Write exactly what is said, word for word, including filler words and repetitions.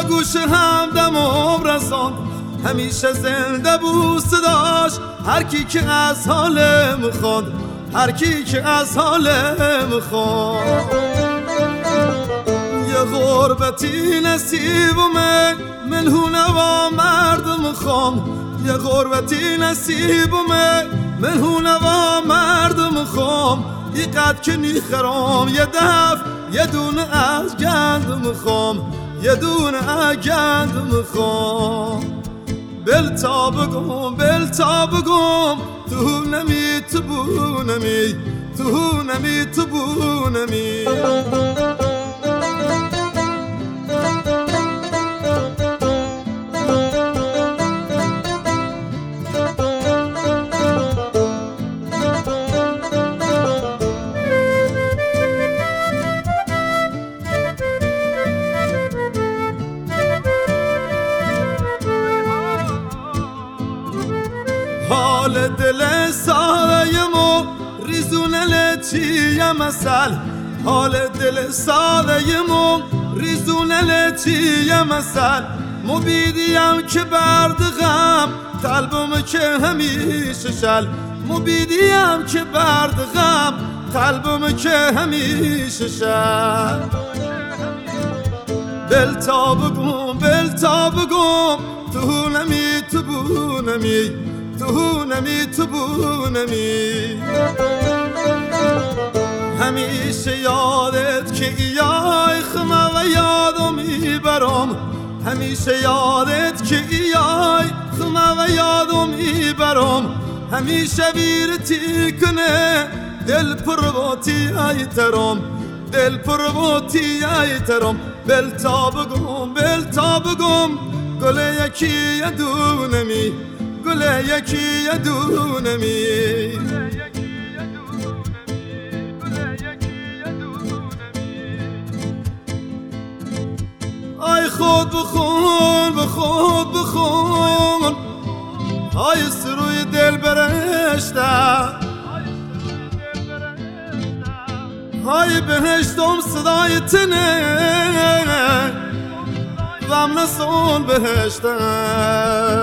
به گوش همدمم رساند، همیشه زنده بود صداش هر کی که از حالم خواند، هر کی که از حالم خواند. یه غربتی نصیبمه ملهونه و مردم خوام، یه غربتی نصیبمه ملهونه و مردم خوام. یقدر که نیخرام یه دف یه دونه از گندم خوام، یه دونه از گندم خوام. بل تا بگم بل تا بگم تو نمی تو بو نمی، تو نمی تو بو نمی. حال دل ساده مو ریزونه لچی مثل، حال دل ساده مو ریزونه لچی مثل. مبیدیم که برد غم قلبم که همیشه شل، مبیدیم که برد غم قلبم که همیشه شل. بل تا بگم بل تا بگم تو نمی تو بو نمی، تو نمی تو بو نمی. همیشه یادت که ایای خمه و یادو میبرم، همیشه یادت که ایای خمه و یادو میبرم. همیشه ویرتی کنه دل پرواتی ای ترم، دل پرواتی ای ترم. بل تا بگم بل تا بگم گل یکی یدونمی، گل یکی یدونمی. آی خود بخون به خود بخون، آی سروی دل برشته، آی بهشتم صدای تنه غم نسون بهشته.